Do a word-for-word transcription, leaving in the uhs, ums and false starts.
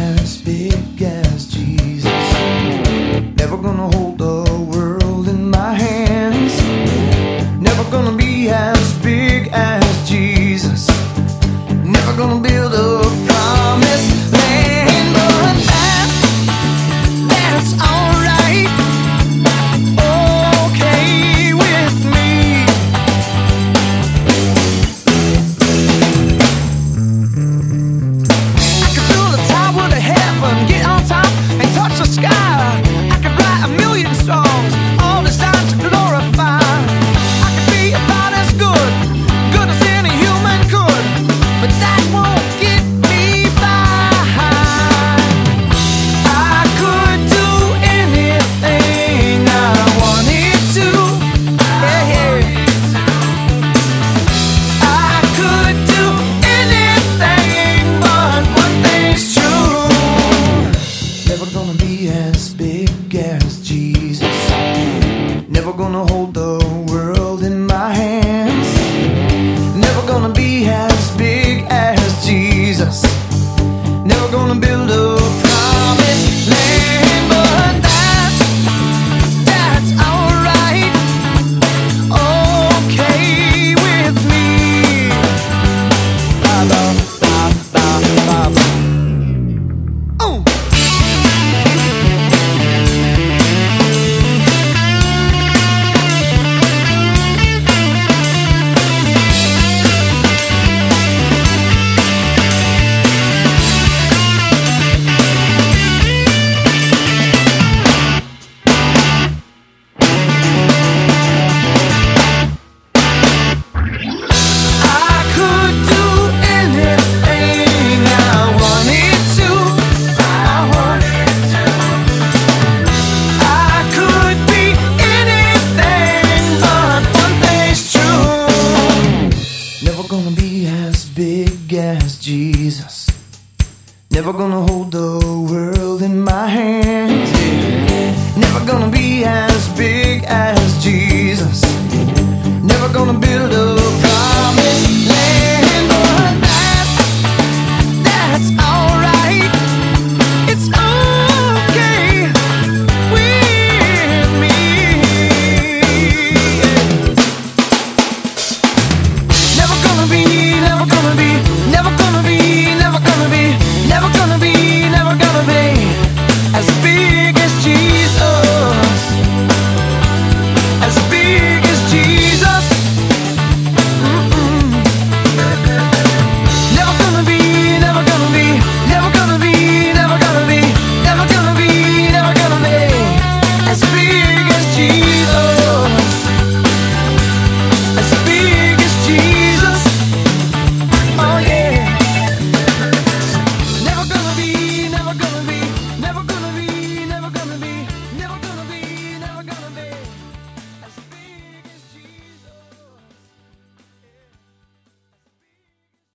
as big as Jesus. Never gonna hold the world in my hands. Never gonna be as big as Jesus. Never gonna build a promised land, but that, that's alright, okay with me. I could build a tower to heaven, get on top and touch the sky. I could write a million songs, all designed to glorify. I could be about as good, good as any human could, but that won't get me by. I could do anything I wanted to, yeah, yeah. I could do anything, but one thing's true. Never gonna be as big as Jesus. Never gonna hold the world in my hands. Never gonna be as big as Jesus. Never gonna build a promised land, but that's, that's alright, okay with me. Ba, ba, ba, ba, ba. Ooh. I could do anything I wanted to. I wanted to. I could be anything, but one thing's true. Never gonna be as big as Jesus. Never gonna hold the world in my hands. Yeah. Never gonna be as big as Jesus. Never gonna build a